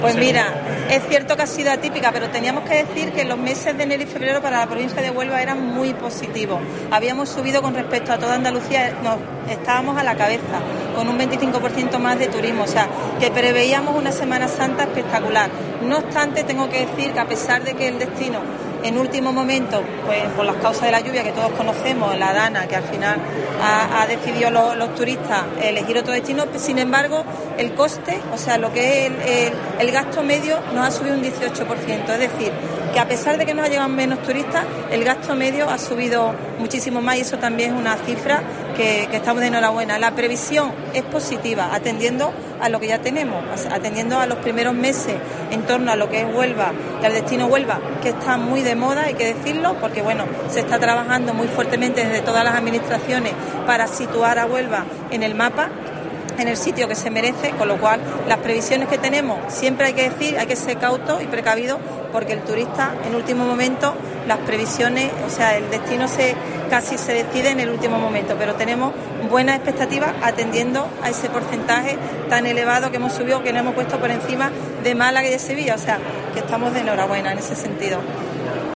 Pues mira, es cierto que ha sido atípica, pero teníamos que decir que los meses de enero y febrero para la provincia de Huelva eran muy positivos. Habíamos subido con respecto a toda Andalucía, estábamos a la cabeza, con un 25% más de turismo, o sea, que preveíamos una Semana Santa espectacular. No obstante, tengo que decir que a pesar de que el destino en último momento, pues por las causas de la lluvia que todos conocemos, la Dana, que al final ha decidido los turistas elegir otro destino, sin embargo, el coste, o sea, lo que es el gasto medio nos ha subido un 18%, es decir, que a pesar de que nos ha llegado menos turistas, el gasto medio ha subido muchísimo más y eso también es una cifra que estamos de enhorabuena. La previsión es positiva, atendiendo a lo que ya tenemos, atendiendo a los primeros meses en torno a lo que es Huelva y al destino Huelva, que está muy de moda, hay que decirlo, porque bueno, se está trabajando muy fuertemente desde todas las administraciones para situar a Huelva en el mapa, en el sitio que se merece, con lo cual las previsiones que tenemos, siempre hay que decir, hay que ser cautos y precavidos, porque el turista en último momento, las previsiones, o sea, el destino casi se decide en el último momento, pero tenemos buenas expectativas atendiendo a ese porcentaje tan elevado que hemos subido, que nos hemos puesto por encima de Málaga y de Sevilla, o sea, que estamos de enhorabuena en ese sentido.